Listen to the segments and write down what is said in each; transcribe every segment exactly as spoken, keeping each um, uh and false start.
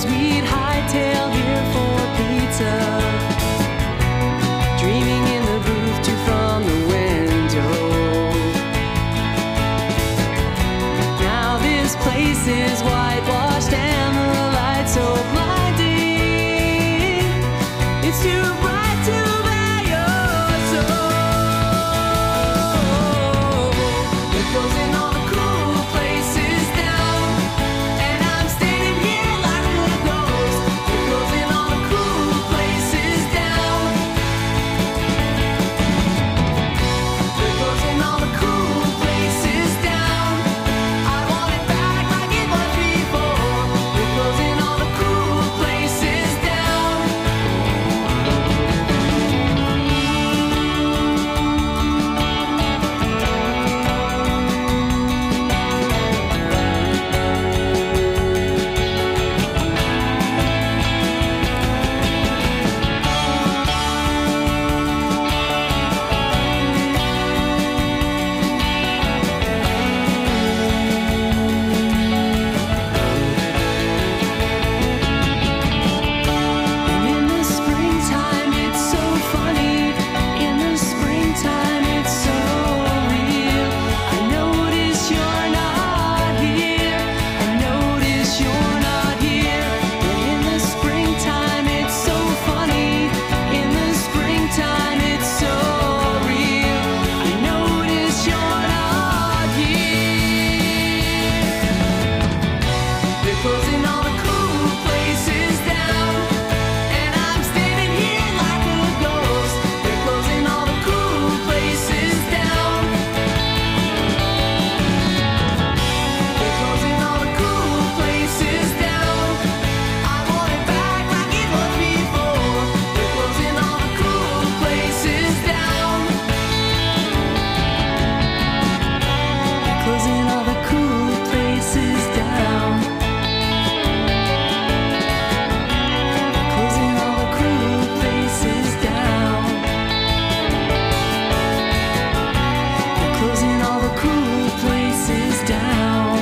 we'd hightail here for pizza, dreaming in the booth too from the window. Now this place is whitewashed and the lights so blinding. It's too bright to bear your soul. We're closing all the cool places down, and I'm standing here like a ghost. We're closing all the cool places down. We're closing all the cool places down. I want it back like it was before. We're closing all the cool places down. And in the springtime, it's so funny. In the springtime, it's so real. I notice you're not here. I notice you're not here. And in the springtime, it's so funny. In the springtime, it's so real. I notice you're not here. We're closing all the cool places down, and I'm standing here like a ghost. We're closing all the cool places down. We're closing all the cool places down. I want it back like it was before. We're closing all the cool places down. Closing all the cool places down. Closing all the cool places down. They're closing all the cool places down.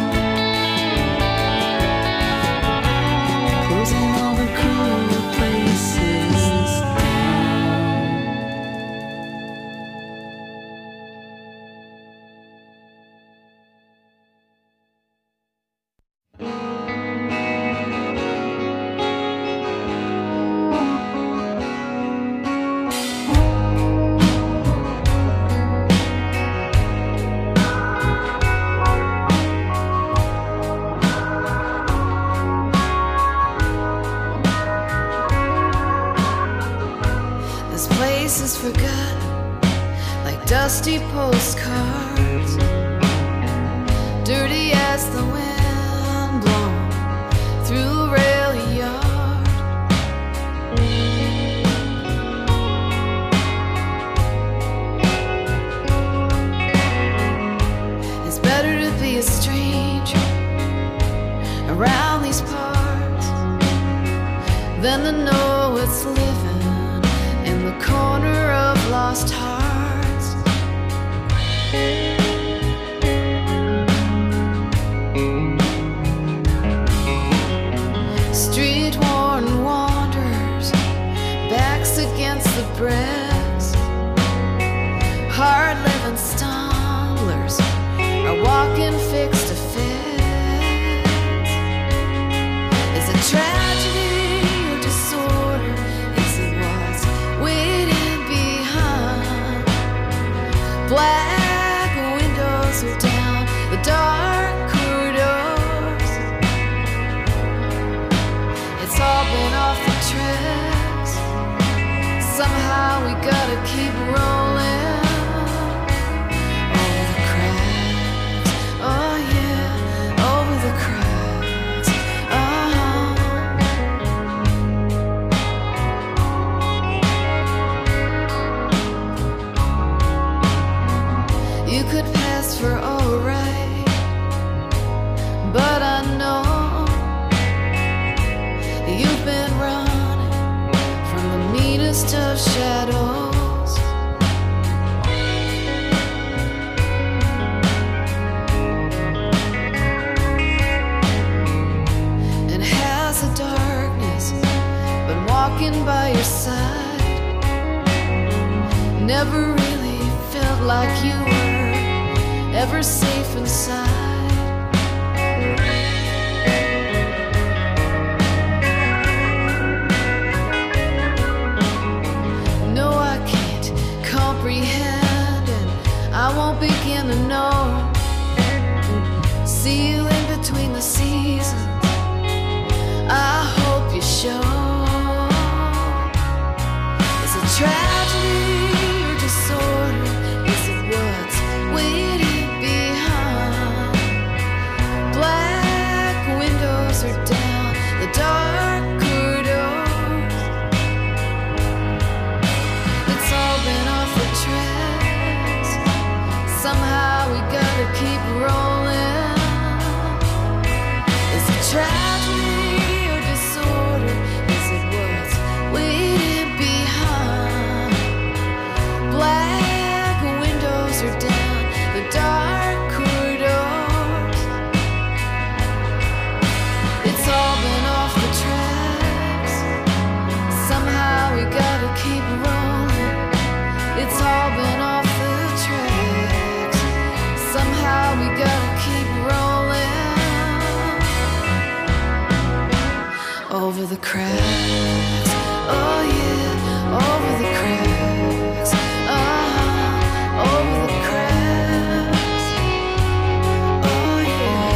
Closing all the cool places This place is forgotten, like dusty postcards, dirty as the wind blown through a rail yard. It's better to be a stranger around these parts than to know it's living in the corner of lost hearts. Street worn wanderers, backs against the bricks, hard living stumblers are walking fix to fix. Is it tragedy or disorder? Is it what's waiting behind? Black windows are down the dark corridors. It's all been off the tracks. Somehow we gotta keep rolling over the cracks. Oh yeah, over the cracks. Uh-huh. You could pass for alright, but I know you've been running from the meanest of shadows. And has a dark walking by your side. Never really felt like you were ever safe inside. No, I can't comprehend, and I won't begin to know. See you in between the seasons, I hope you show. Is it tragedy or disorder? Is it what's waiting behind? Black windows are down the dark corridors. It's all been off the tracks. Somehow we gotta keep rolling. Is it tragedy or disorder? Is it what's waiting behind? Black windows are down the dark corridors. It's all been off the tracks. Somehow we gotta keep rolling. It's all been off the tracks. Somehow we gotta keep rolling. Over the cracks, oh yeah, over the cracks, uh-huh, over the cracks, oh yeah.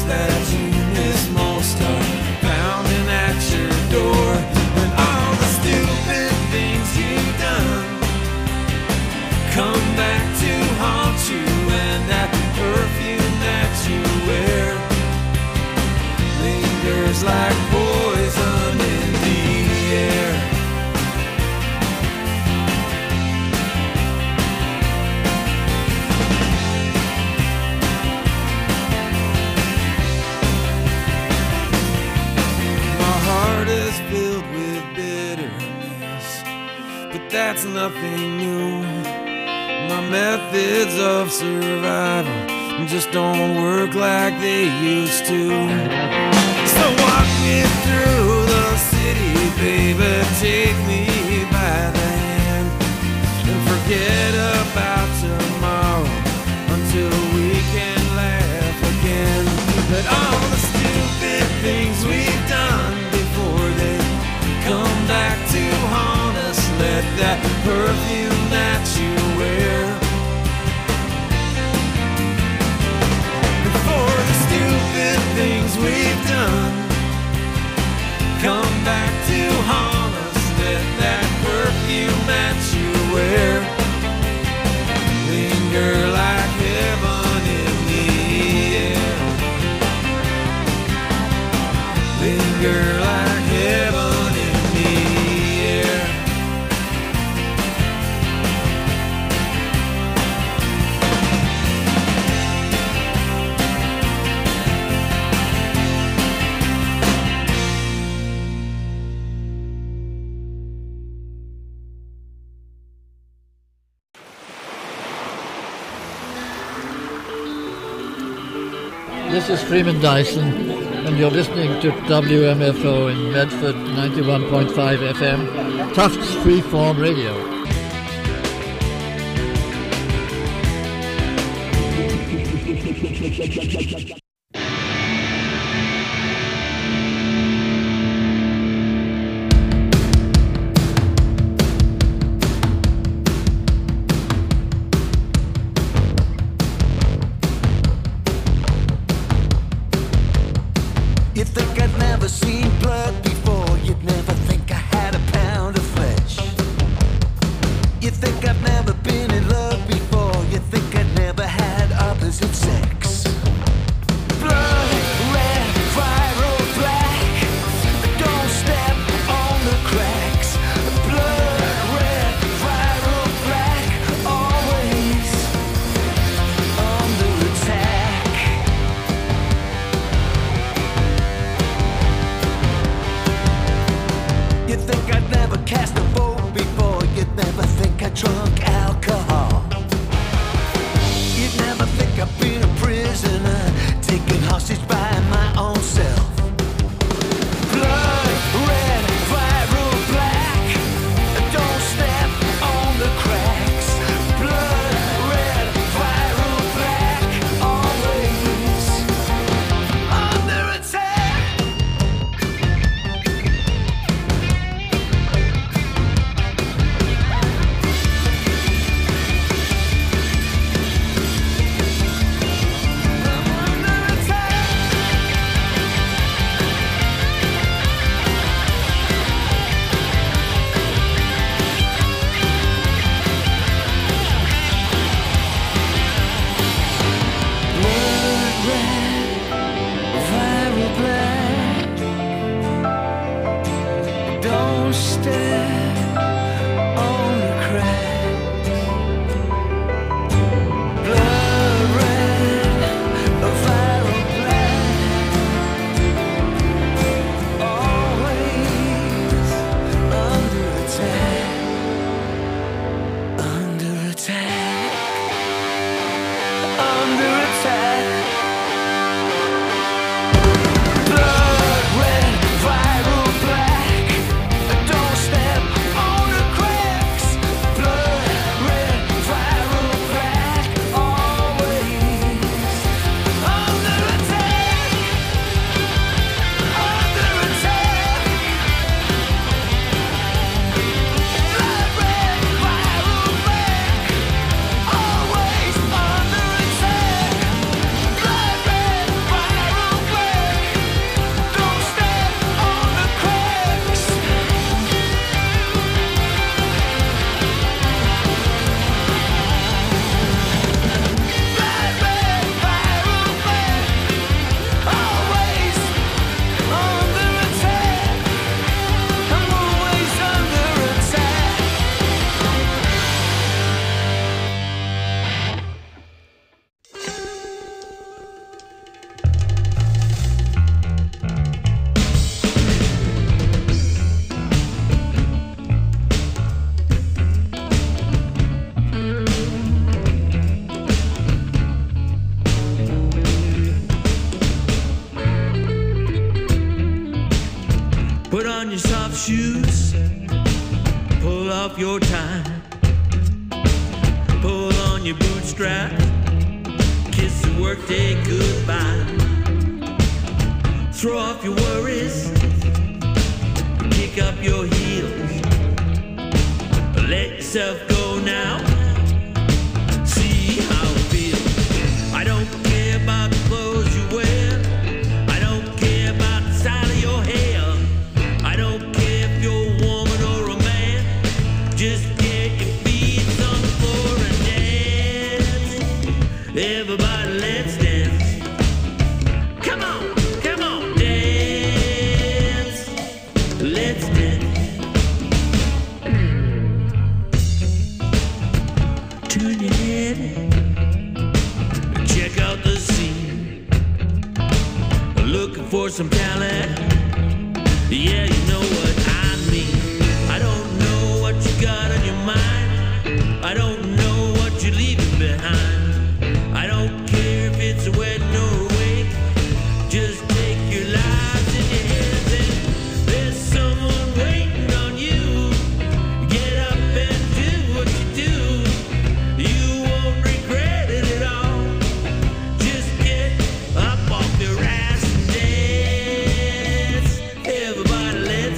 Door, and all the that's nothing new. My methods of survival just don't work like they used to. So walk me through the city, baby, take me by the hand, and forget about tomorrow until we can laugh again. But all the stupid things we've done before they come back to haunt us. Let that perfume that you wear, before the stupid things we've done come back to haunt us. Let that perfume that you wear linger like heaven in the air. Linger like heaven in the air. This is Freeman Dyson, and you're listening to W M F O in Medford, ninety-one point five F M, Tufts Freeform Radio. You think I'd never seen blood before, you'd never think I had a pound of flesh. You think I've never been in love before, you think I'd never had opposite sex. Blood, red, viral, black, don't step on the cracks. Blood, red, viral, black, always under attack. You think I'd never cast a vote before, you'd never think I drunk alcohol. You'd never think I've been a prisoner, taken hostage by my own self. Blood, red, viral, black, don't step on the cracks. Blood, red, viral, black, always under attack. Don't step on the cracks. Blood red, viral black, always under attack, under attack, under attack. Blood red, viral black, don't step Put on your soft shoes, pull off your tie, pull on your bootstrap, kiss the workday goodbye. Throw off your worries, kick up your heels, let yourself go now, see how it feels. I don't care about the clothes you wear, I don't care about the style of your hair, I don't care if you're a woman or a man, just get your feet on the floor and dance. Everybody, let's dance. Come on, come on, dance. Let's dance. Turn your head, check out the scene. Looking for some talent, yeah, you know what I mean. I don't know what you got on your mind, I don't know what you're leaving behind. I don't care if it's a wedding or a wake, just take your lives in your hands and there's someone waiting on you. Get up and do what you do, you won't regret it at all. Just get up off your ass and dance. Everybody, let's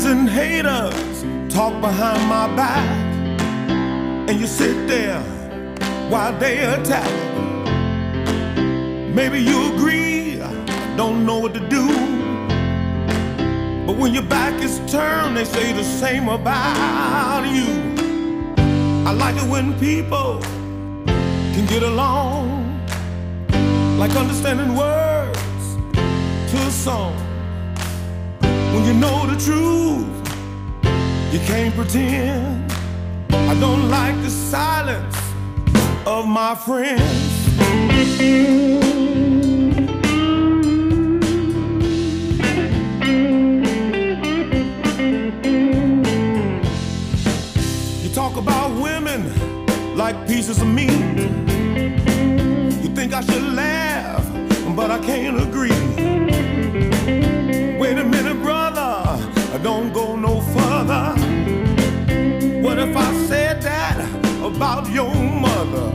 and haters talk behind my back, and you sit there while they attack. Maybe you agree, I don't know what to do, but when your back is turned, they say the same about you. I like it when people can get along, like understanding words to a song. When you know the truth, you can't pretend. I don't like the silence of my friends. You talk about women like pieces of meat. You think I should laugh, but I can't agree. Wait a minute, brother, don't go no further. What if I said that about your mother?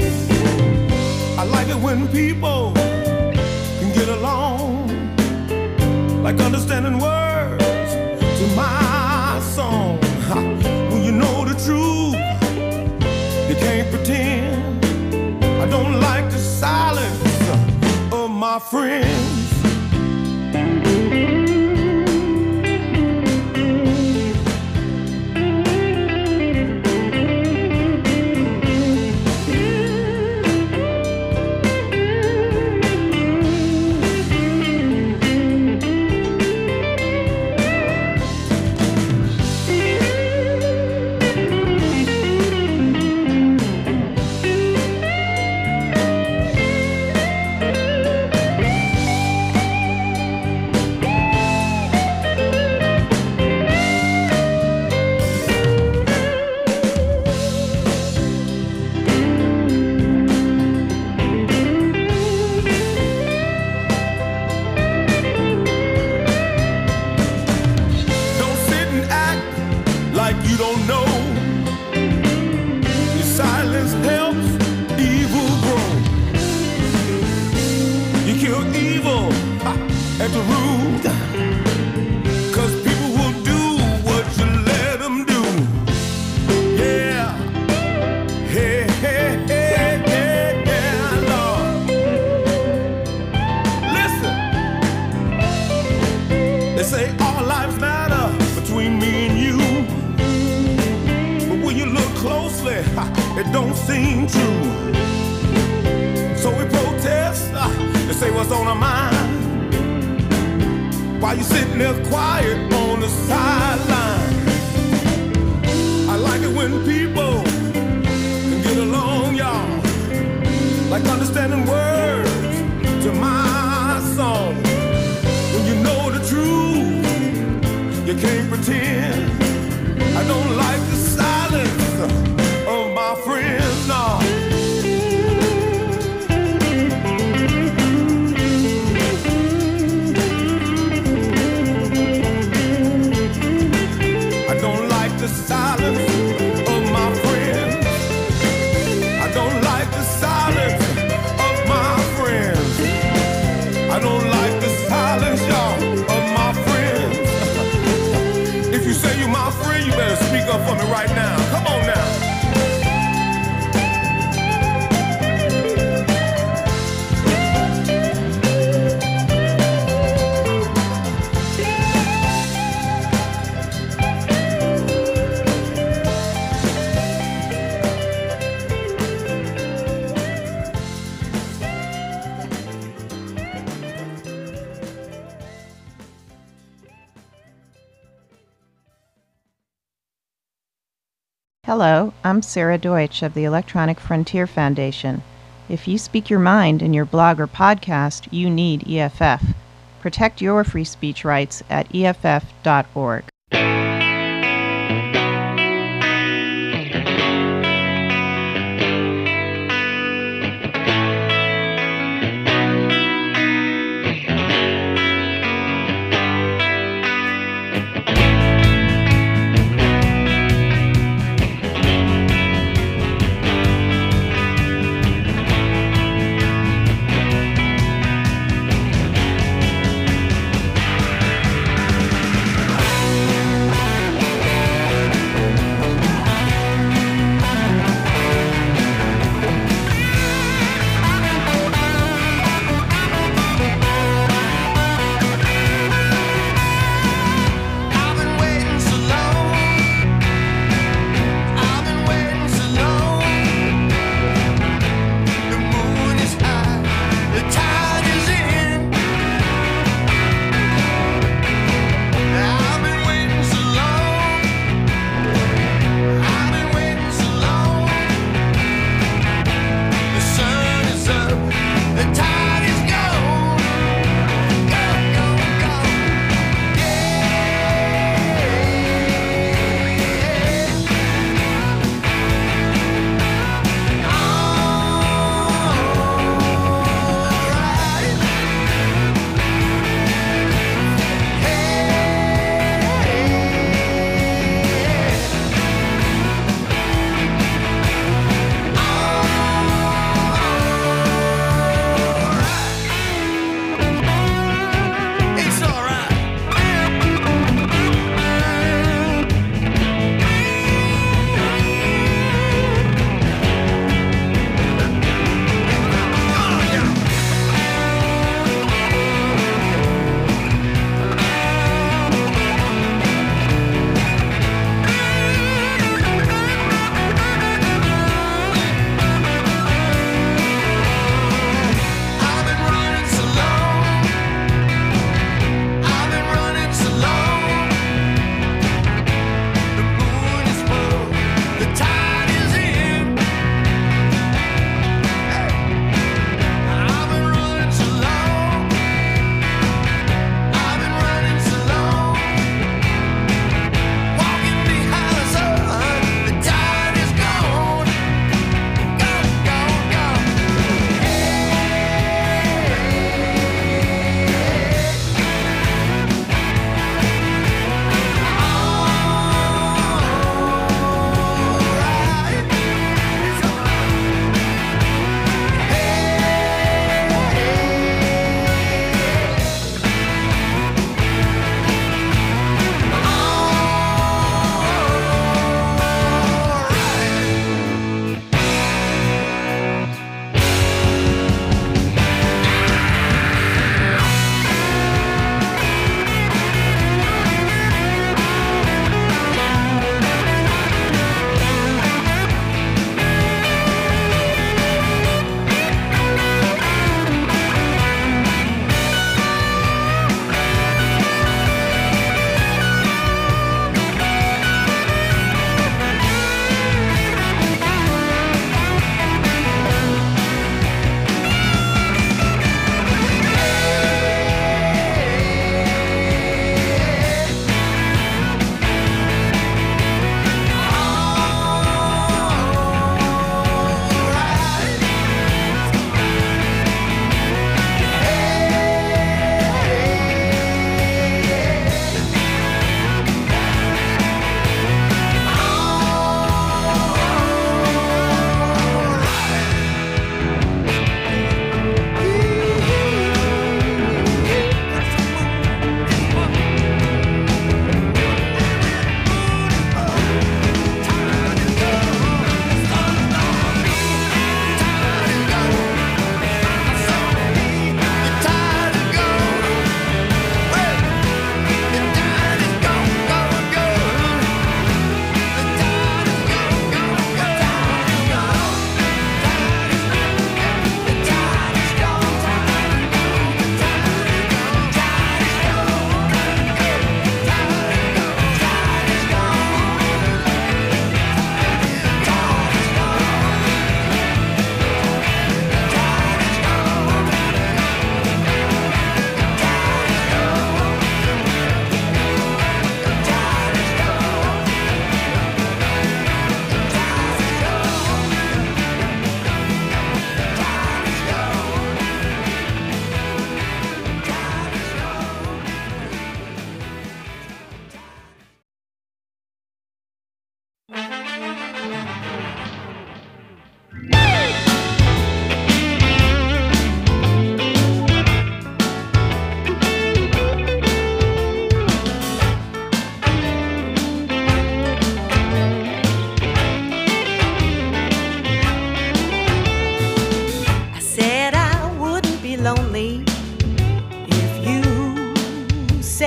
I like it when people can get along, like understanding words to my song. When you know the truth, you can't pretend. I don't like the silence of my friends. It don't seem true. So we protest uh, and say what's on our mind, while you sitting there quiet on the sideline. I like it when people can get along, y'all, like understanding words to my song. When you know the truth, you can't pretend. I don't like the silence of my friends, no. I don't like the silence of my friends. I don't like the silence of my friends. I don't like the silence, y'all, of my friends. If you say you're my friend, you better speak up for me right now. Come on now. Hello, I'm Sarah Deutsch of the Electronic Frontier Foundation. If you speak your mind in your blog or podcast, you need E F F. Protect your free speech rights at E F F dot org.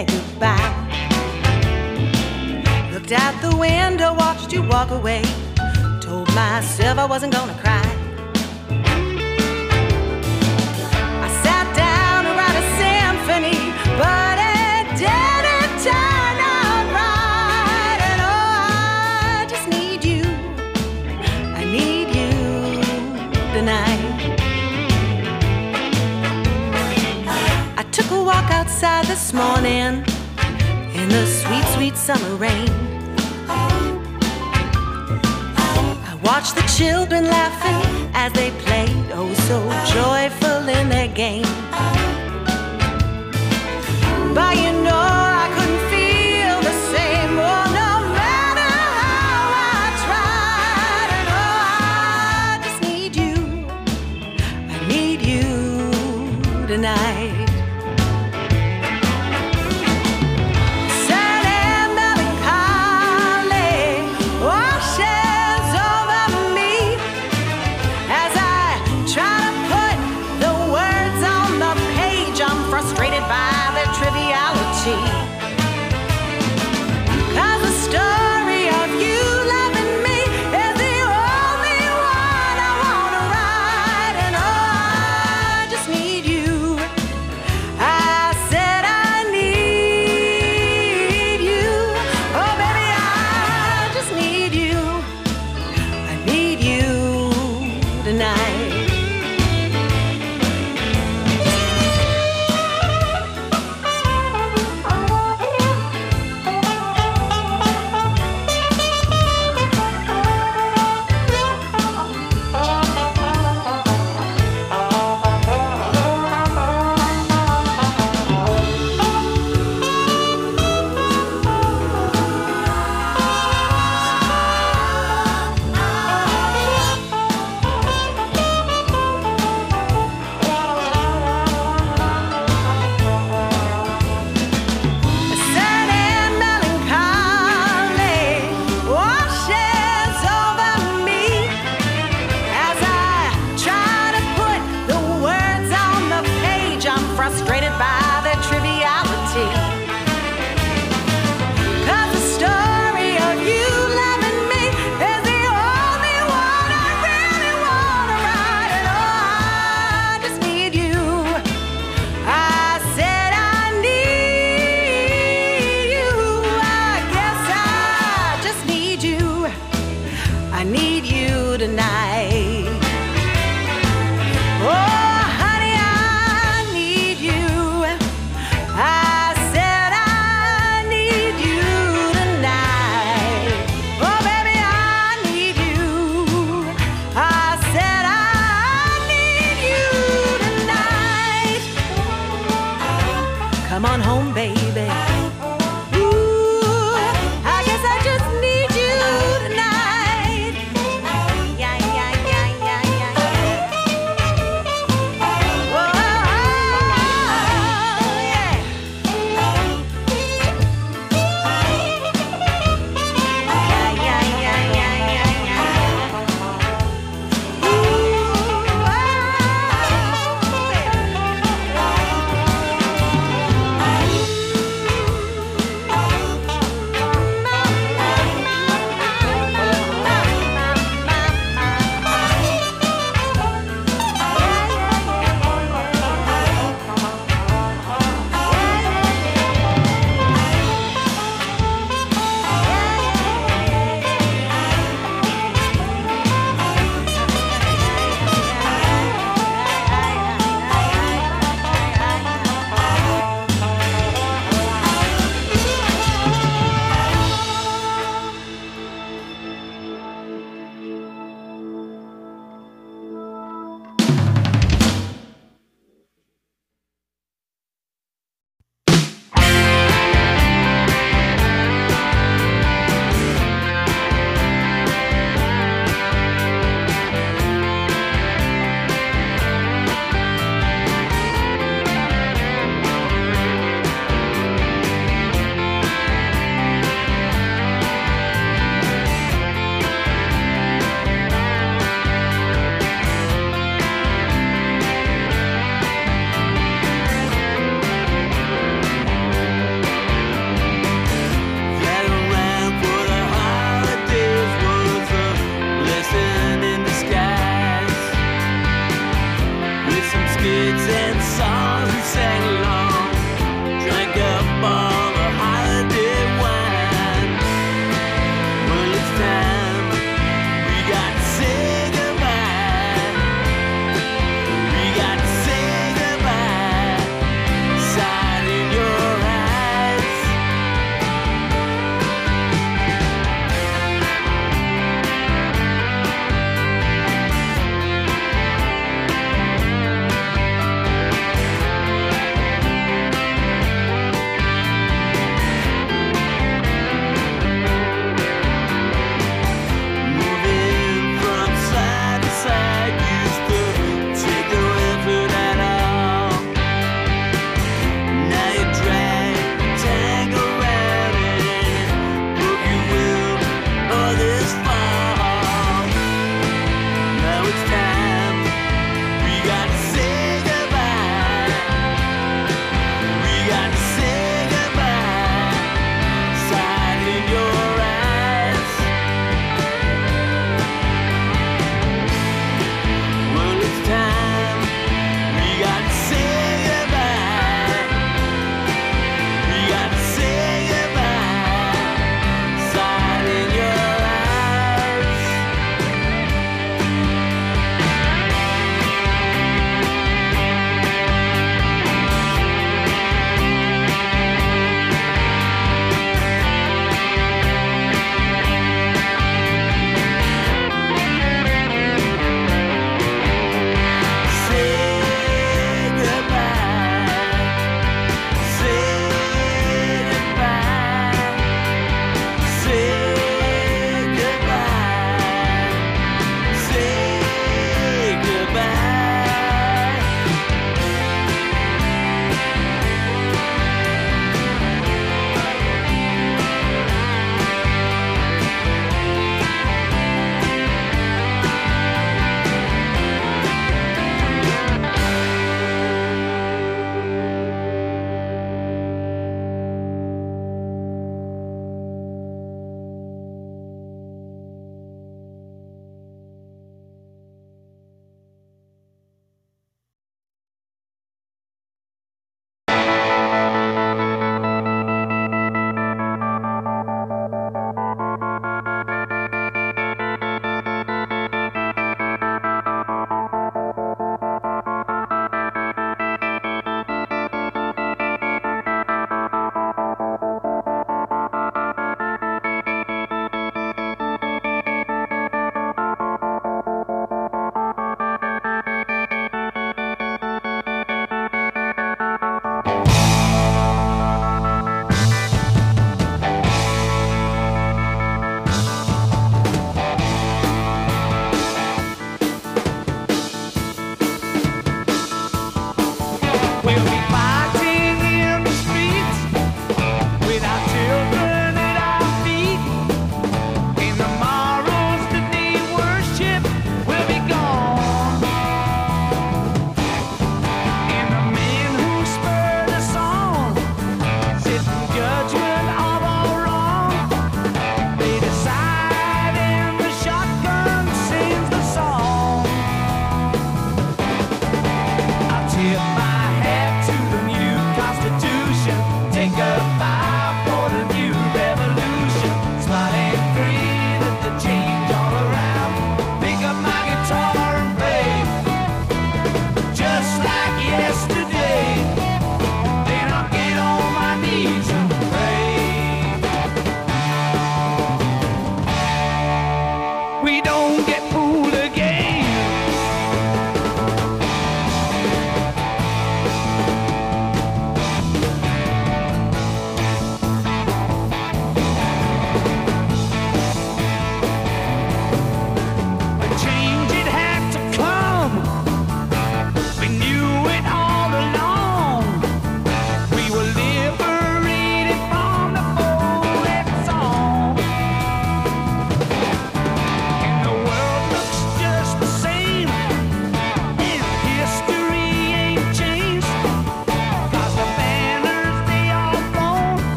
say goodbye. Looked out the window, watched you walk away. Told myself I wasn't gonna cry. I sat down to write a symphony, but it didn't turn out right. And oh, I just need you. I need you tonight. I took a walk outside this morning in the sweet, sweet summer rain. I watched the children laughing as they played, oh so joyful in their game. But you know I couldn't feel the same, oh no matter how I tried. And oh, I just need you, I need you tonight. Frustrated by the triviality.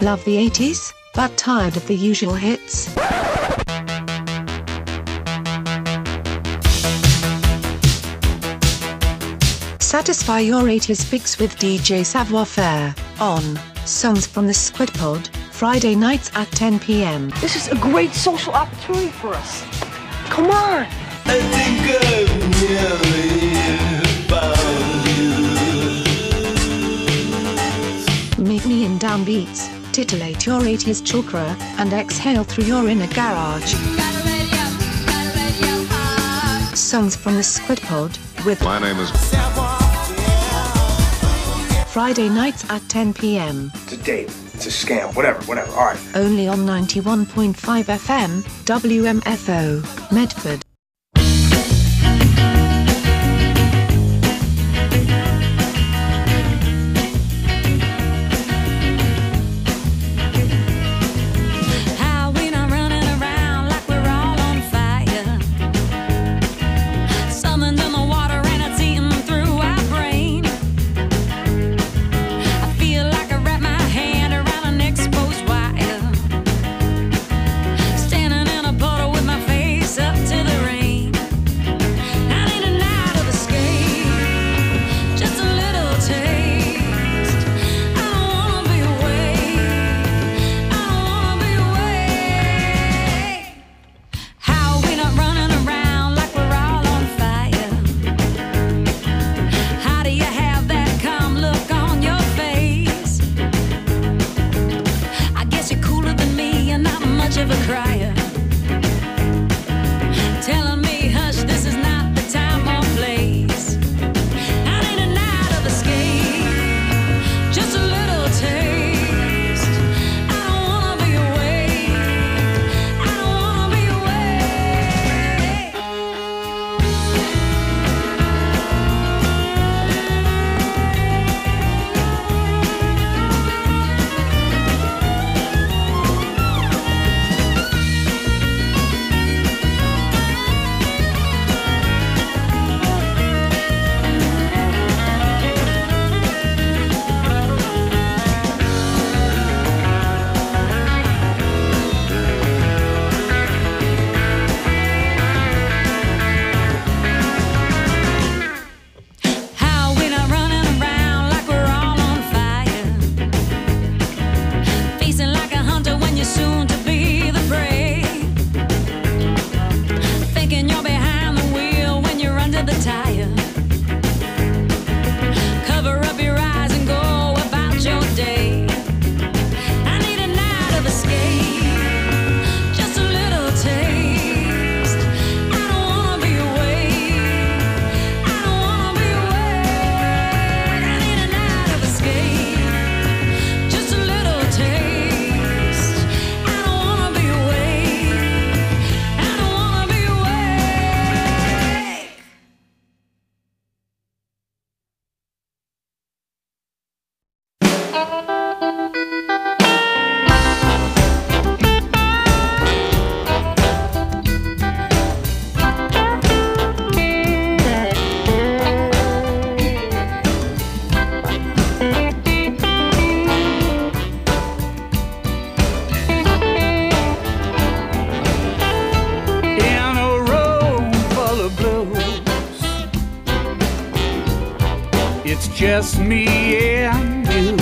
Love the eighties, but tired of the usual hits? Satisfy your eighties fix with D J Savoir Faire on Songs from the Squid Pod, Friday nights at ten p m. This is a great social opportunity for us. Come on! I think I've nearly found you. Meet me in downbeats, titillate your eighties chakra, and exhale through your inner garage. Songs from the Squid Pod with My name is Friday nights at ten p m. It's a date. It's a scam. Whatever, whatever. All right. Only on ninety-one point five F M, W M F O, Medford. How we not running around like we're all on fire? Summoned in the water and it's eating through our brain. I feel like I wrap my hand around an exposed wire. Standing in a puddle with my face up to the rain. I need a night of escape, just a little taste. I don't wanna be awake. I don't wanna be awake. How we not running around like we're all on fire? How do you have that calm look on your face? I guess you're cooler than me and not much of a crier. Telling me, hush, this is not the time or place. I need a night of escape, just a little taste. I don't wanna be awake. I don't wanna be awake. How we not running around like we're all on fire? Facing like a hunter when you're soon to be the prey. Thinking you're behind the wheel when you're under the tire. Cover up your eyes and go about your day. I need a night of escape, just a little taste. I don't wanna be awake. I don't wanna be awake. I need a night of escape, just a little taste. I don't wanna be awake. I don't wanna be awake. In a room full of blues, it's just me and you.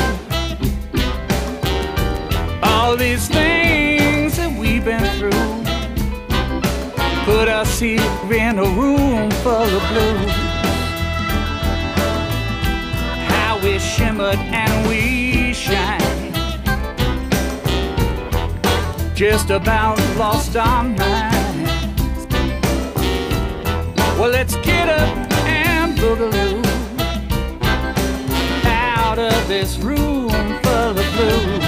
All these things that we've been through put us here in a room full of blues. How we shimmered and we shine, just about lost our minds. Well, let's get up and boogaloo out of this room full of blues.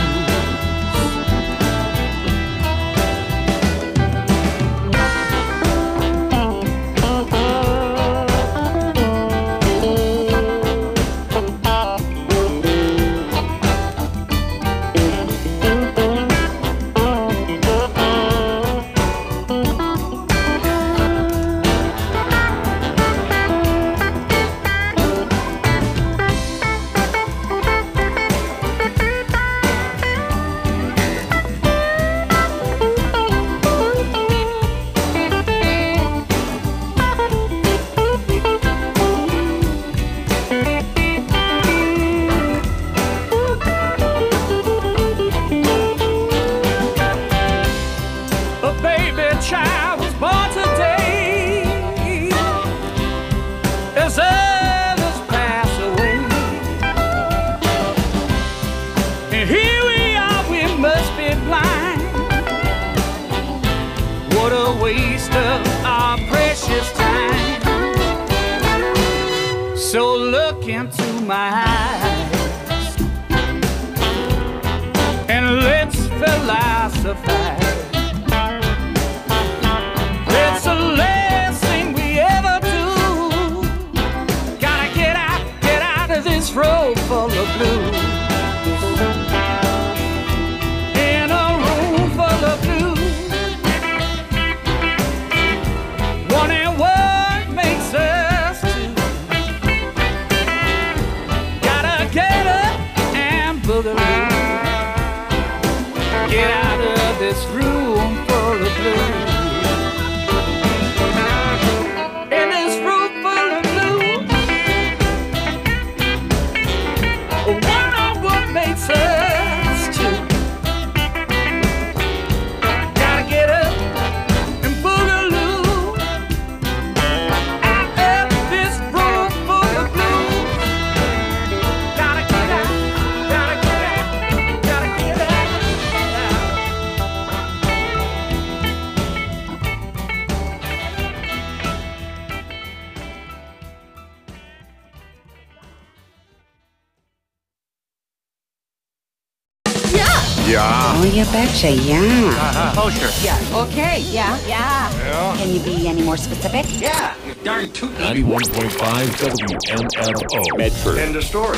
waste of our precious time. So look into my eyes and let's philosophize. It's the last thing we ever do. Gotta get out, get out of this road full of blues. In a room full of blues, wondering what makes us two. Gotta get up and boogaloo. Get out of this room full of blues. In this room full of blues, wonder what makes us two. Gotta get up and boogaloo. Out of this room full of blues. Gotta get out, gotta get out, gotta get out. Yeah. Oh, you betcha, yeah. Oh, sure. Yeah. Okay, yeah. Yeah. Yeah. Can you be any more specific? Yeah, you darn tootin'. ninety-one point five W M F O. Medford. End of story.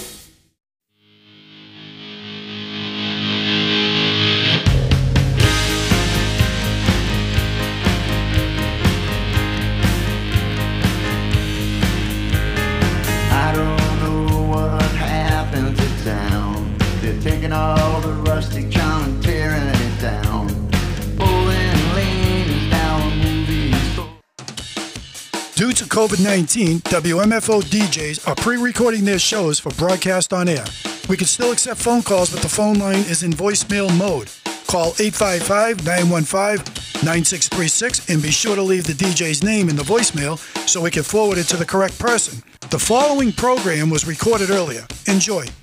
I don't know what happened to town. They're taking all the rustic charm and tearing it down. Pulling lanes down movie store. Due to COVID nineteen, W M F O D Js are pre-recording their shows for broadcast on air. We can still accept phone calls, but the phone line is in voicemail mode. Call eight five five, nine one five, nine six three six and be sure to leave the D J's name in the voicemail so we can forward it to the correct person. The following program was recorded earlier. Enjoy.